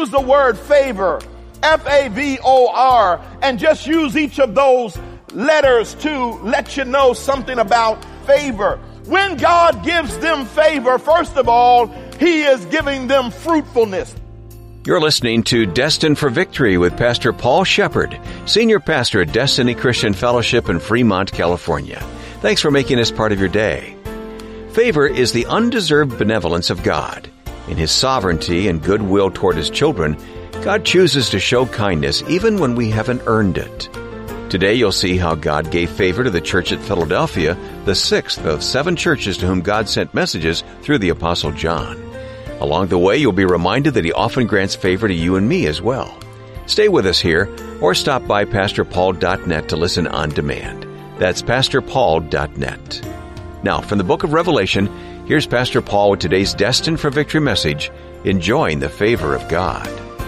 use the word favor, F-A-V-O-R, and just use each of those letters to let you know something about favor. When God gives them favor, first of all, He is giving them fruitfulness. You're listening to Destined for Victory with Pastor Paul Shepard, Senior Pastor at Destiny Christian Fellowship in Fremont, California. Thanks for making us part of your day. Favor is the undeserved benevolence of God. In His sovereignty and goodwill toward His children, God chooses to show kindness even when we haven't earned it. Today you'll see how God gave favor to the church at Philadelphia, the sixth of 7 churches to whom God sent messages through the Apostle John. Along the way, you'll be reminded that He often grants favor to you and me as well. Stay with us here, or stop by PastorPaul.net to listen on demand. That's PastorPaul.net. Now, from the book of Revelation, here's Pastor Paul with today's Destined for Victory message, Enjoying the Favor of God.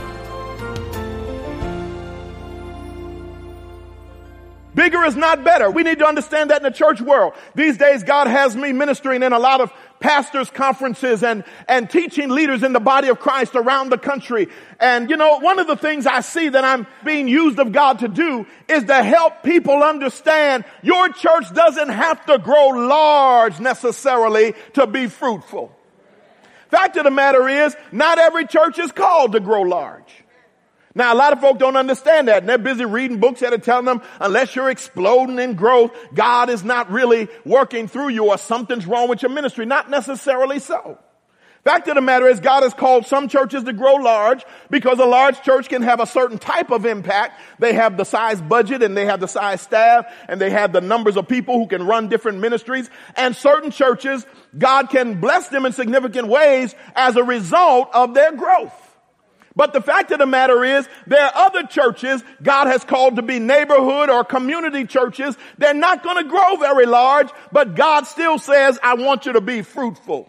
Bigger is not better. We need to understand that in the church world. These days, God has me ministering in a lot of pastors' conferences and teaching leaders in the body of Christ around the country. And, one of the things I see that I'm being used of God to do is to help people understand your church doesn't have to grow large necessarily to be fruitful. Fact of the matter is, not every church is called to grow large. Now, a lot of folk don't understand that, and they're busy reading books that are telling them unless you're exploding in growth, God is not really working through you or something's wrong with your ministry. Not necessarily so. Fact of the matter is, God has called some churches to grow large because a large church can have a certain type of impact. They have the size budget and they have the size staff and they have the numbers of people who can run different ministries. And certain churches, God can bless them in significant ways as a result of their growth. But the fact of the matter is, there are other churches God has called to be neighborhood or community churches. They're not going to grow very large, but God still says, I want you to be fruitful.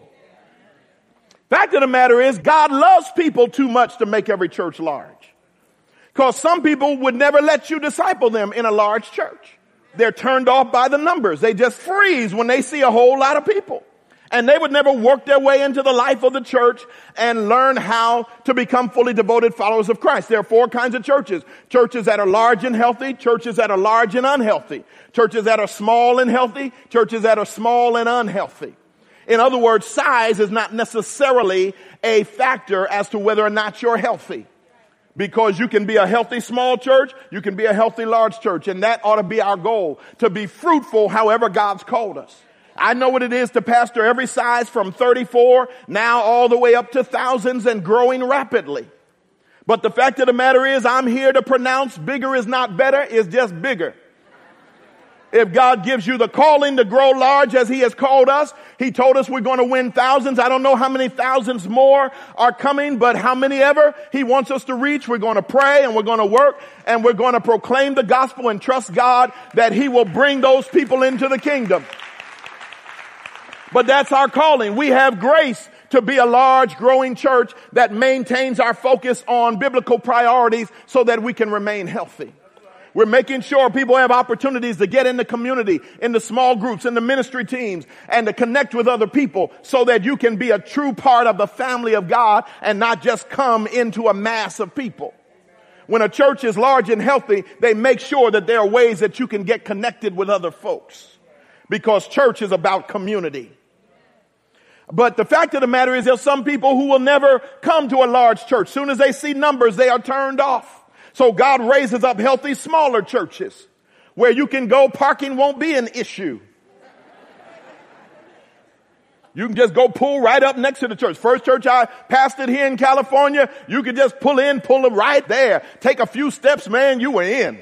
Fact of the matter is, God loves people too much to make every church large. Because some people would never let you disciple them in a large church. They're turned off by the numbers. They just freeze when they see a whole lot of people. And they would never work their way into the life of the church and learn how to become fully devoted followers of Christ. There are 4 kinds of churches. Churches that are large and healthy, churches that are large and unhealthy, churches that are small and healthy, churches that are small and unhealthy. In other words, size is not necessarily a factor as to whether or not you're healthy. Because you can be a healthy small church, you can be a healthy large church, and that ought to be our goal, to be fruitful however God's called us. I know what it is to pastor every size from 34 now all the way up to thousands and growing rapidly. But the fact of the matter is, I'm here to pronounce bigger is not better, it's just bigger. If God gives you the calling to grow large as He has called us, He told us we're going to win thousands. I don't know how many thousands more are coming, but how many ever He wants us to reach, we're going to pray and we're going to work and we're going to proclaim the gospel and trust God that He will bring those people into the kingdom. But that's our calling. We have grace to be a large growing church that maintains our focus on biblical priorities so that we can remain healthy. We're making sure people have opportunities to get in the community, in the small groups, in the ministry teams, and to connect with other people so that you can be a true part of the family of God and not just come into a mass of people. When a church is large and healthy, they make sure that there are ways that you can get connected with other folks because church is about community. But the fact of the matter is, there's some people who will never come to a large church. Soon as they see numbers, they are turned off. So God raises up healthy, smaller churches where you can go, parking won't be an issue. You can just go pull right up next to the church. First church I pastored here in California, you could just pull them right there. Take a few steps, man, you were in.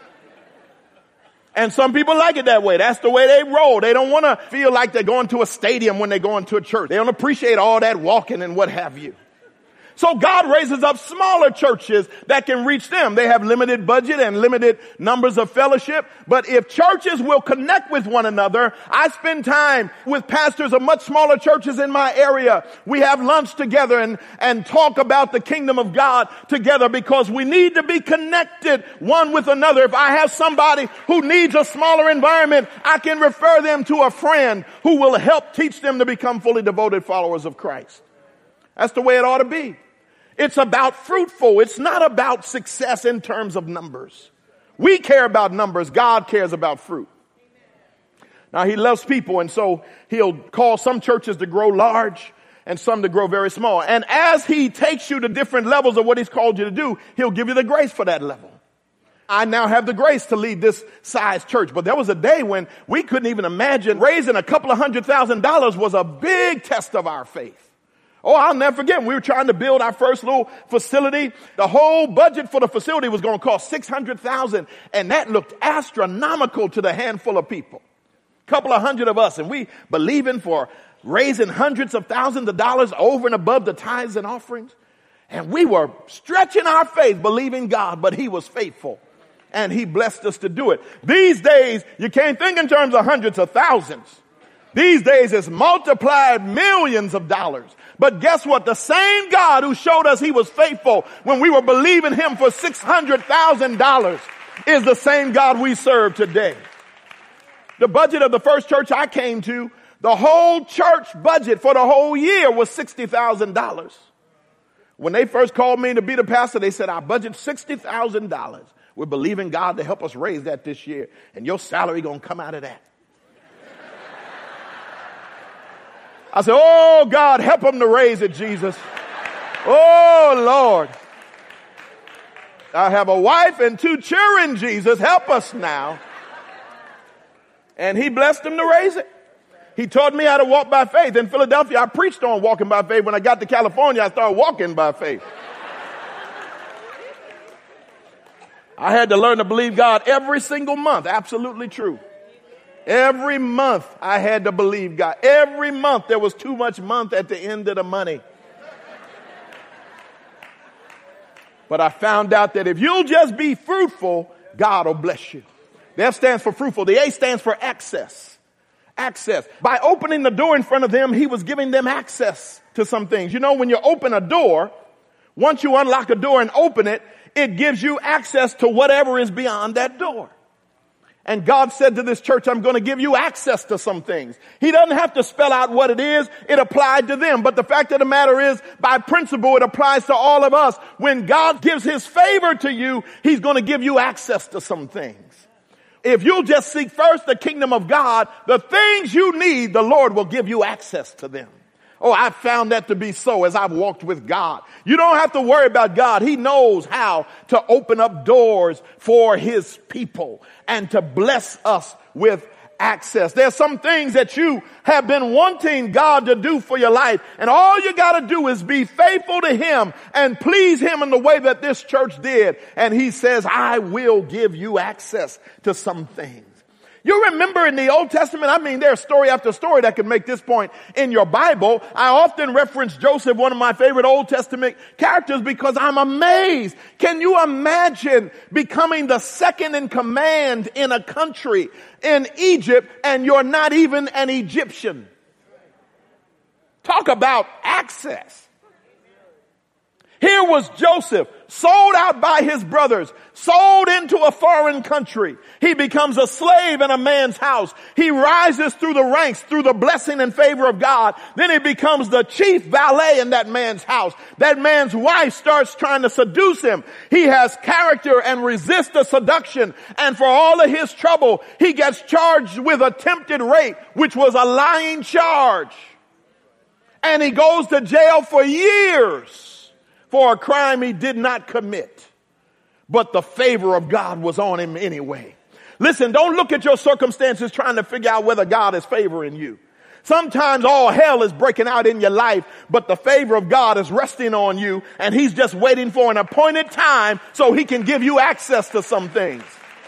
And some people like it that way. That's the way they roll. They don't want to feel like they're going to a stadium when they go into a church. They don't appreciate all that walking and what have you. So God raises up smaller churches that can reach them. They have limited budget and limited numbers of fellowship. But if churches will connect with one another, I spend time with pastors of much smaller churches in my area. We have lunch together and talk about the kingdom of God together because we need to be connected one with another. If I have somebody who needs a smaller environment, I can refer them to a friend who will help teach them to become fully devoted followers of Christ. That's the way it ought to be. It's about fruitful. It's not about success in terms of numbers. We care about numbers. God cares about fruit. Now, he loves people, and so he'll call some churches to grow large and some to grow very small. And as he takes you to different levels of what he's called you to do, he'll give you the grace for that level. I now have the grace to lead this size church, but there was a day when we couldn't even imagine raising a couple of $100,000 was a big test of our faith. Oh, I'll never forget. We were trying to build our first little facility. The whole budget for the facility was going to cost $600,000, and that looked astronomical to the handful of people. A couple of hundred of us, and we believing for raising hundreds of thousands of dollars over and above the tithes and offerings. And we were stretching our faith, believing God, but he was faithful, and he blessed us to do it. These days, you can't think in terms of hundreds of thousands. These days, it's multiplied millions of dollars. But guess what? The same God who showed us he was faithful when we were believing him for $600,000 is the same God we serve today. The budget of the first church I came to, the whole church budget for the whole year was $60,000. When they first called me to be the pastor, they said, our budget's $60,000. We're believing God to help us raise that this year, and your salary going to come out of that. I said, oh, God, help them to raise it, Jesus. Oh, Lord. I have a wife and 2 children, Jesus. Help us now. And he blessed them to raise it. He taught me how to walk by faith. In Philadelphia, I preached on walking by faith. When I got to California, I started walking by faith. I had to learn to believe God every single month. Absolutely true. Every month I had to believe God. Every month there was too much month at the end of the money. But I found out that if you'll just be fruitful, God will bless you. The F stands for fruitful. The A stands for access. Access. By opening the door in front of them, he was giving them access to some things. You know, when you open a door, once you unlock a door and open it, it gives you access to whatever is beyond that door. And God said to this church, I'm going to give you access to some things. He doesn't have to spell out what it is. It applied to them. But the fact of the matter is, by principle, it applies to all of us. When God gives his favor to you, he's going to give you access to some things. If you'll just seek first the kingdom of God, the things you need, the Lord will give you access to them. Oh, I've found that to be so as I've walked with God. You don't have to worry about God. He knows how to open up doors for his people and to bless us with access. There's some things that you have been wanting God to do for your life, and all you got to do is be faithful to him and please him in the way that this church did. And he says, I will give you access to some things. You remember in the Old Testament, I mean, there's story after story that could make this point in your Bible. I often reference Joseph, one of my favorite Old Testament characters, because I'm amazed. Can you imagine becoming the second in command in a country in Egypt and you're not even an Egyptian? Talk about access. Here was Joseph, sold out by his brothers, sold into a foreign country. He becomes a slave in a man's house. He rises through the ranks, through the blessing and favor of God. Then he becomes the chief valet in that man's house. That man's wife starts trying to seduce him. He has character and resists the seduction. And for all of his trouble, he gets charged with attempted rape, which was a lying charge. And he goes to jail for years for a crime he did not commit. But the favor of God was on him anyway. Listen, don't look at your circumstances trying to figure out whether God is favoring you. Sometimes all hell is breaking out in your life, but the favor of God is resting on you, and he's just waiting for an appointed time so he can give you access to some things.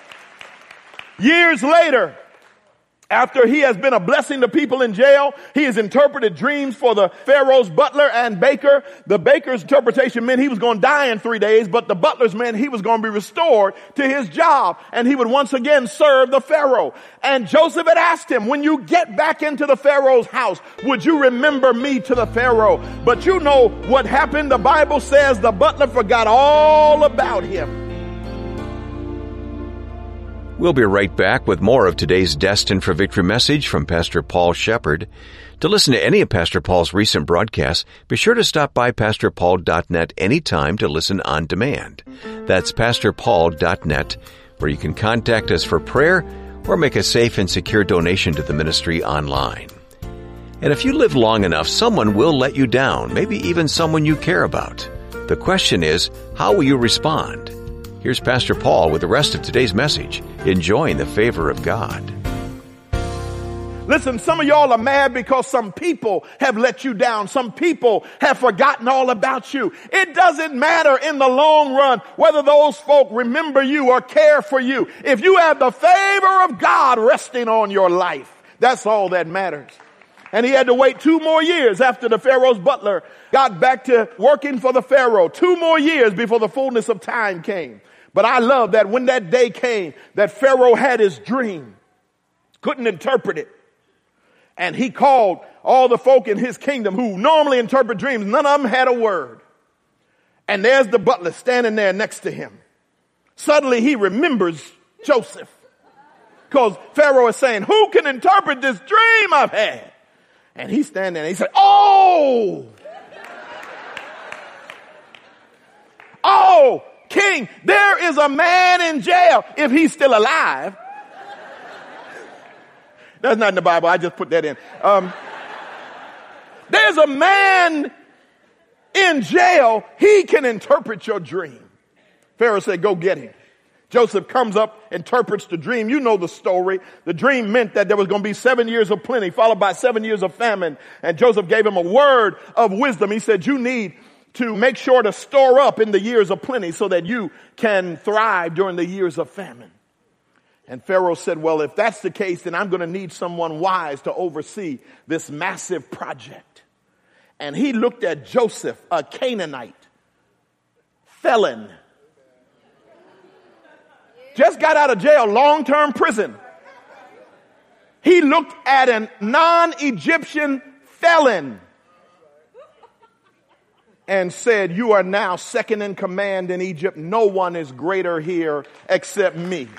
Years later, after he has been a blessing to people in jail, he has interpreted dreams for the Pharaoh's butler and baker. The baker's interpretation meant he was going to die in 3 days, but the butler's meant he was going to be restored to his job, and he would once again serve the Pharaoh. And Joseph had asked him, when you get back into the Pharaoh's house, would you remember me to the Pharaoh? But you know what happened? The Bible says the butler forgot all about him. We'll be right back with more of today's Destined for Victory message from Pastor Paul Shepherd. To listen to any of Pastor Paul's recent broadcasts, be sure to stop by PastorPaul.net anytime to listen on demand. That's PastorPaul.net, where you can contact us for prayer or make a safe and secure donation to the ministry online. And if you live long enough, someone will let you down, maybe even someone you care about. The question is, how will you respond? Here's Pastor Paul with the rest of today's message, enjoying the favor of God. Listen, some of y'all are mad because some people have let you down. Some people have forgotten all about you. It doesn't matter in the long run whether those folk remember you or care for you. If you have the favor of God resting on your life, that's all that matters. And he had to wait 2 more years after the Pharaoh's butler got back to working for the Pharaoh. 2 more years before the fullness of time came. But I love that when that day came, that Pharaoh had his dream, couldn't interpret it. And he called all the folk in his kingdom who normally interpret dreams. None of them had a word. And there's the butler standing there next to him. Suddenly he remembers Joseph. Because Pharaoh is saying, who can interpret this dream I've had? And he's standing there and he said, oh, King, there is a man in jail if he's still alive. That's not in the Bible. I just put that in. There's a man in jail. He can interpret your dream. Pharaoh said, go get him. Joseph comes up, interprets the dream. You know the story. The dream meant that there was going to be 7 years of plenty, followed by 7 years of famine. And Joseph gave him a word of wisdom. He said, you need to make sure to store up in the years of plenty so that you can thrive during the years of famine. And Pharaoh said, well, if that's the case, then I'm going to need someone wise to oversee this massive project. And he looked at Joseph, a Canaanite, felon, just got out of jail, long-term prison. He looked at a non-Egyptian felon and said, you are now second in command in Egypt. No one is greater here except me.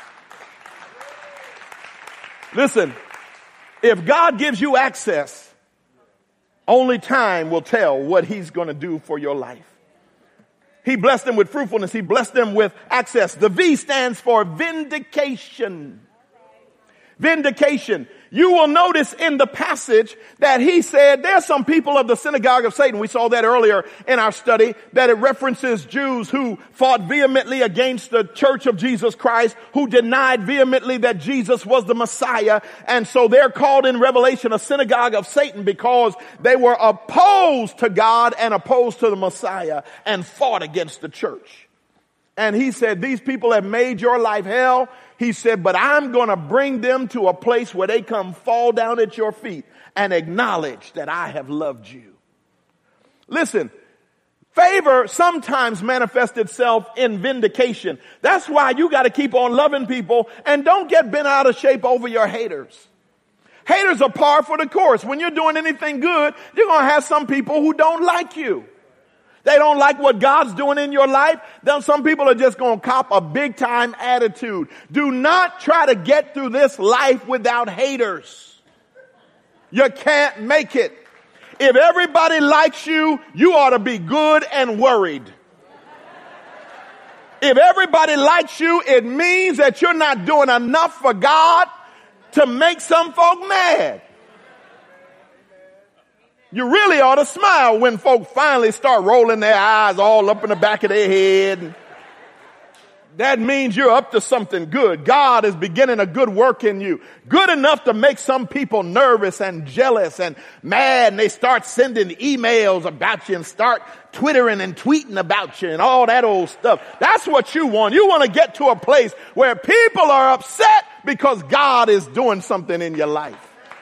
Listen, if God gives you access, only time will tell what he's going to do for your life. He blessed them with fruitfulness. He blessed them with access. The V stands for vindication. Vindication. You will notice in the passage that he said there's some people of the synagogue of Satan. We saw that earlier in our study, that it references Jews who fought vehemently against the church of Jesus Christ, who denied vehemently that Jesus was the Messiah. And so they're called in Revelation a synagogue of Satan because they were opposed to God and opposed to the Messiah and fought against the church. And he said, these people have made your life hell. He said, but I'm going to bring them to a place where they come fall down at your feet and acknowledge that I have loved you. Listen, favor sometimes manifests itself in vindication. That's why you got to keep on loving people and don't get bent out of shape over your haters. Haters are par for the course. When you're doing anything good, you're going to have some people who don't like you. They don't like what God's doing in your life. Then some people are just going to cop a big time attitude. Do not try to get through this life without haters. You can't make it. If everybody likes you, you ought to be good and worried. If everybody likes you, it means that you're not doing enough for God to make some folk mad. You really ought to smile when folk finally start rolling their eyes all up in the back of their head. That means you're up to something good. God is beginning a good work in you. Good enough to make some people nervous and jealous and mad, and they start sending emails about you and start twittering and tweeting about you and all that old stuff. That's what you want. You want to get to a place where people are upset because God is doing something in your life.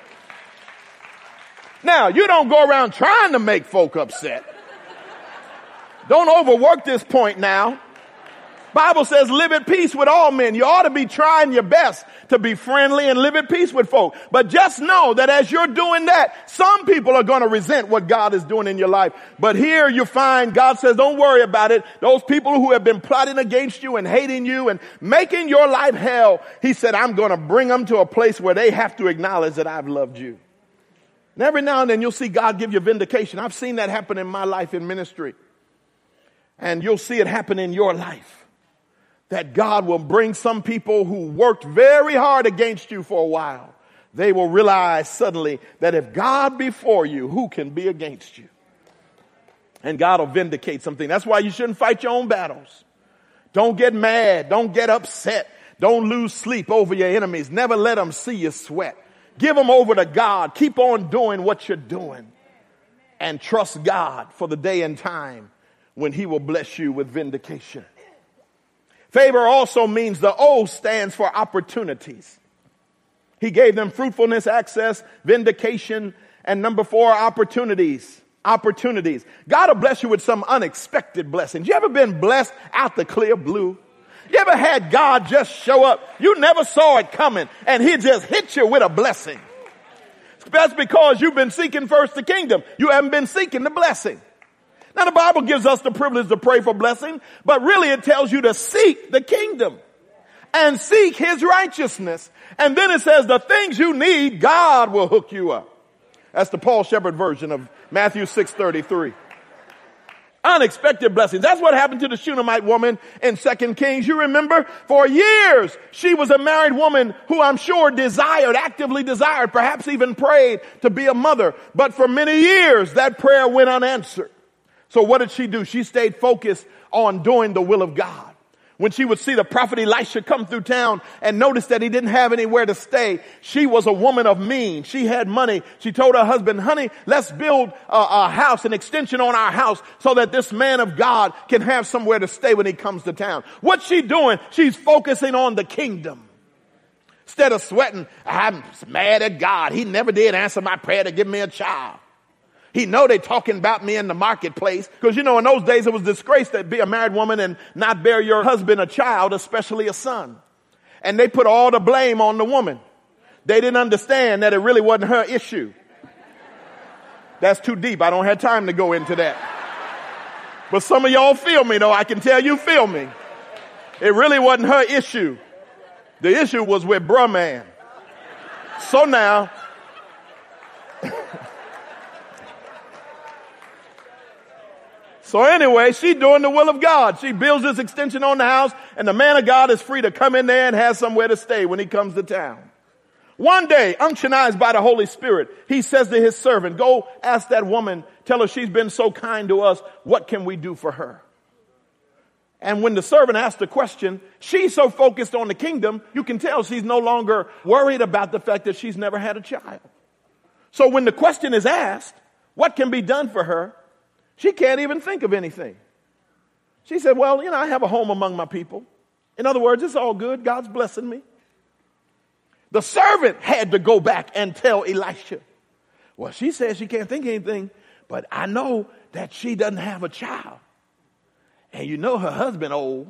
Now, you don't go around trying to make folk upset. Don't overwork this point now. Bible says live at peace with all men. You ought to be trying your best to be friendly and live at peace with folk. But just know that as you're doing that, some people are going to resent what God is doing in your life. But here you find God says, don't worry about it. Those people who have been plotting against you and hating you and making your life hell, he said, I'm going to bring them to a place where they have to acknowledge that I've loved you. And every now and then you'll see God give you vindication. I've seen that happen in my life in ministry. And you'll see it happen in your life. That God will bring some people who worked very hard against you for a while. They will realize suddenly that if God be for you, who can be against you? And God will vindicate something. That's why you shouldn't fight your own battles. Don't get mad. Don't get upset. Don't lose sleep over your enemies. Never let them see you sweat. Give them over to God. Keep on doing what you're doing. And trust God for the day and time when he will bless you with vindication. Favor also means the O stands for opportunities. He gave them fruitfulness, access, vindication, and number 4, opportunities. Opportunities. God will bless you with some unexpected blessings. You ever been blessed out the clear blue? You ever had God just show up? You never saw it coming and he just hit you with a blessing. That's because you've been seeking first the kingdom. You haven't been seeking the blessing. Now the Bible gives us the privilege to pray for blessing, but really it tells you to seek the kingdom and seek his righteousness. And then it says the things you need, God will hook you up. That's the Paul Shepherd version of Matthew 6:33. Unexpected blessings. That's what happened to the Shunammite woman in 2 Kings. You remember? For years, she was a married woman who I'm sure actively desired, perhaps even prayed to be a mother. But for many years, that prayer went unanswered. So what did she do? She stayed focused on doing the will of God. When she would see the prophet Elisha come through town and notice that he didn't have anywhere to stay, she was a woman of means. She had money. She told her husband, honey, let's build a house, an extension on our house so that this man of God can have somewhere to stay when he comes to town. What's she doing? She's focusing on the kingdom. Instead of sweating, I'm mad at God. He never did answer my prayer to give me a child. He know they talking about me in the marketplace. Because, in those days it was disgrace to be a married woman and not bear your husband a child, especially a son. And they put all the blame on the woman. They didn't understand that it really wasn't her issue. That's too deep. I don't have time to go into that. But some of y'all feel me, though. I can tell you feel me. It really wasn't her issue. The issue was with bruh man. So now... So anyway, she's doing the will of God. She builds this extension on the house, and the man of God is free to come in there and have somewhere to stay when he comes to town. One day, unctionized by the Holy Spirit, he says to his servant, go ask that woman, tell her she's been so kind to us, what can we do for her? And when the servant asked the question, she's so focused on the kingdom, you can tell she's no longer worried about the fact that she's never had a child. So when the question is asked, what can be done for her? She can't even think of anything. She said, well, I have a home among my people. In other words, it's all good. God's blessing me. The servant had to go back and tell Elisha, well, she says she can't think of anything, but I know that she doesn't have a child. And her husband old.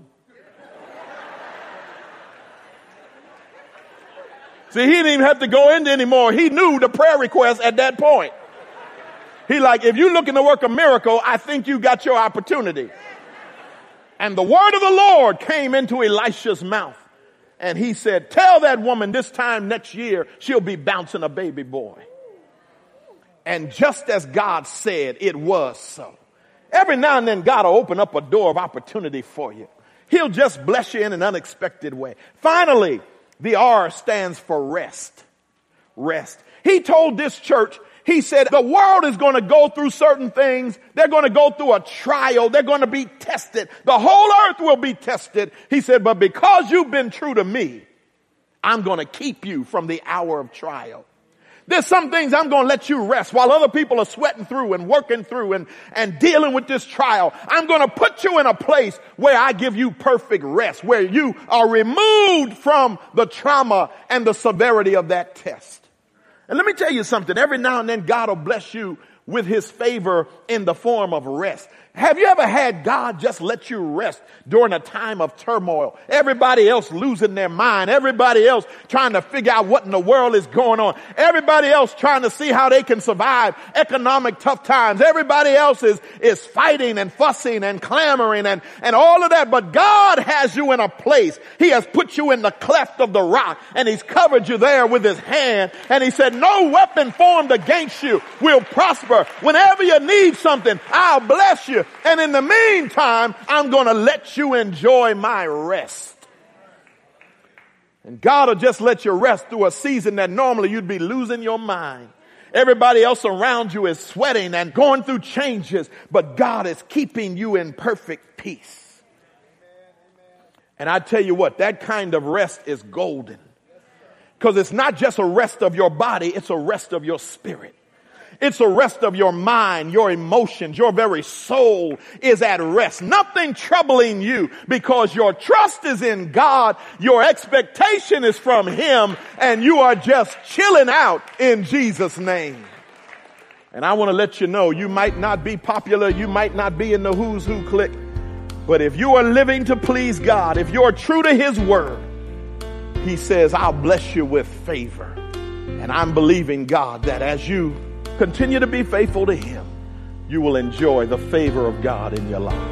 See, he didn't even have to go into anymore. He knew the prayer request at that point. He if you're looking to work a miracle, I think you got your opportunity. And the word of the Lord came into Elisha's mouth. And he said, tell that woman this time next year, she'll be bouncing a baby boy. And just as God said, it was so. Every now and then, God will open up a door of opportunity for you. He'll just bless you in an unexpected way. Finally, the R stands for rest. Rest. He told this church, he said, the world is going to go through certain things. They're going to go through a trial. They're going to be tested. The whole earth will be tested. He said, but because you've been true to me, I'm going to keep you from the hour of trial. There's some things I'm going to let you rest while other people are sweating through and working through and dealing with this trial. I'm going to put you in a place where I give you perfect rest, where you are removed from the trauma and the severity of that test. And let me tell you something. Every now and then God will bless you with his favor in the form of rest. Have you ever had God just let you rest during a time of turmoil? Everybody else losing their mind. Everybody else trying to figure out what in the world is going on. Everybody else trying to see how they can survive economic tough times. Everybody else is fighting and fussing and clamoring and all of that. But God has you in a place. He has put you in the cleft of the rock, and he's covered you there with his hand. And he said, no weapon formed against you will prosper. Whenever you need something, I'll bless you. And in the meantime, I'm going to let you enjoy my rest. And God will just let you rest through a season that normally you'd be losing your mind. Everybody else around you is sweating and going through changes, but God is keeping you in perfect peace. And I tell you what, that kind of rest is golden. Because it's not just a rest of your body, it's a rest of your spirit. It's a rest of your mind, your emotions, your very soul is at rest. Nothing troubling you because your trust is in God. Your expectation is from him, and you are just chilling out in Jesus' name. And I want to let you know, you might not be popular. You might not be in the who's who clique. But if you are living to please God, if you're true to his word, he says, I'll bless you with favor. And I'm believing God that as you continue to be faithful to him, you will enjoy the favor of God in your life.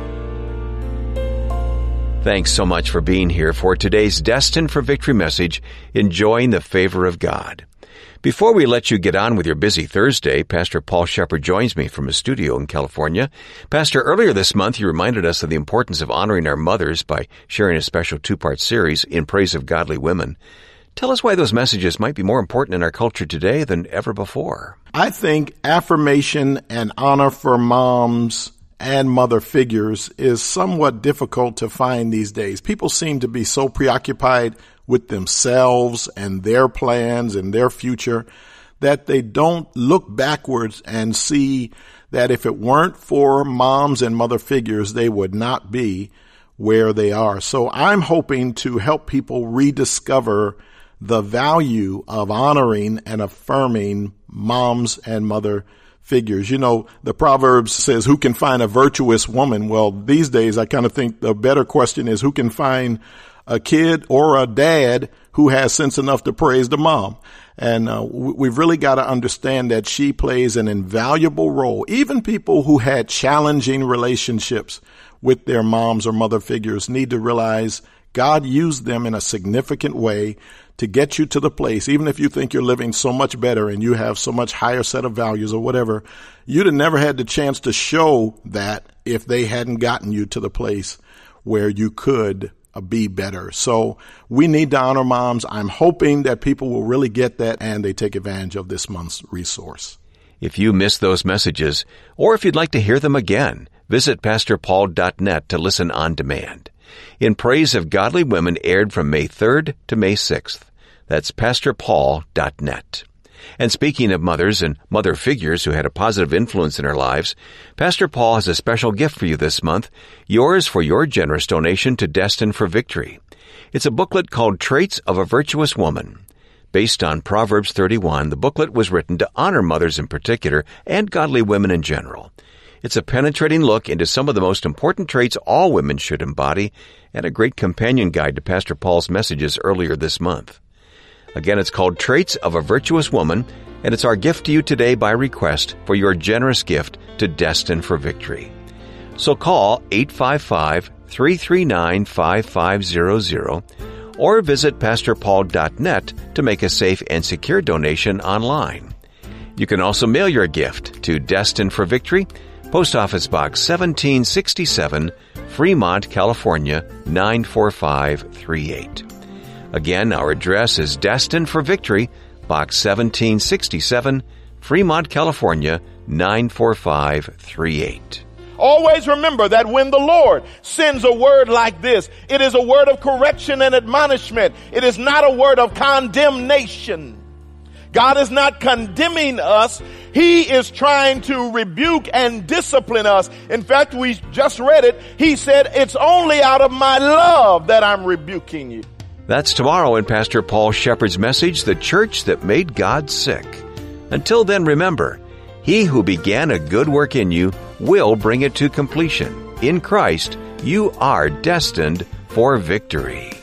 Thanks so much for being here for today's Destined for Victory message, Enjoying the Favor of God. Before we let you get on with your busy Thursday, Pastor Paul Shepard joins me from his studio in California. Pastor, earlier this month you reminded us of the importance of honoring our mothers by sharing a special 2-part series, In Praise of Godly Women. Tell us why those messages might be more important in our culture today than ever before. I think affirmation and honor for moms and mother figures is somewhat difficult to find these days. People seem to be so preoccupied with themselves and their plans and their future that they don't look backwards and see that if it weren't for moms and mother figures, they would not be where they are. So I'm hoping to help people rediscover the value of honoring and affirming moms and mother figures. You know, the Proverbs says, who can find a virtuous woman? Well, these days, I kind of think the better question is, who can find a kid or a dad who has sense enough to praise the mom? And we've really got to understand that she plays an invaluable role. Even people who had challenging relationships with their moms or mother figures need to realize God used them in a significant way to get you to the place, even if you think you're living so much better and you have so much higher set of values or whatever, you'd have never had the chance to show that if they hadn't gotten you to the place where you could be better. So we need to honor moms. I'm hoping that people will really get that and they take advantage of this month's resource. If you missed those messages, or if you'd like to hear them again, visit pastorpaul.net to listen on demand. In Praise of Godly Women aired from May 3rd to May 6th. That's pastorpaul.net. And speaking of mothers and mother figures who had a positive influence in our lives, Pastor Paul has a special gift for you this month, yours for your generous donation to Destined for Victory. It's a booklet called Traits of a Virtuous Woman. Based on Proverbs 31, the booklet was written to honor mothers in particular and godly women in general. It's a penetrating look into some of the most important traits all women should embody and a great companion guide to Pastor Paul's messages earlier this month. Again, it's called Traits of a Virtuous Woman, and it's our gift to you today by request for your generous gift to Destined for Victory. So call 855-339-5500 or visit pastorpaul.net to make a safe and secure donation online. You can also mail your gift to Destined for Victory, Post Office Box 1767, Fremont, California, 94538. Again, our address is Destined for Victory, Box 1767, Fremont, California, 94538. Always remember that when the Lord sends a word like this, it is a word of correction and admonishment. It is not a word of condemnation. God is not condemning us. He is trying to rebuke and discipline us. In fact, we just read it. He said, it's only out of my love that I'm rebuking you. That's tomorrow in Pastor Paul Shepard's message, The Church That Made God Sick. Until then, remember, He who began a good work in you will bring it to completion. In Christ, you are destined for victory.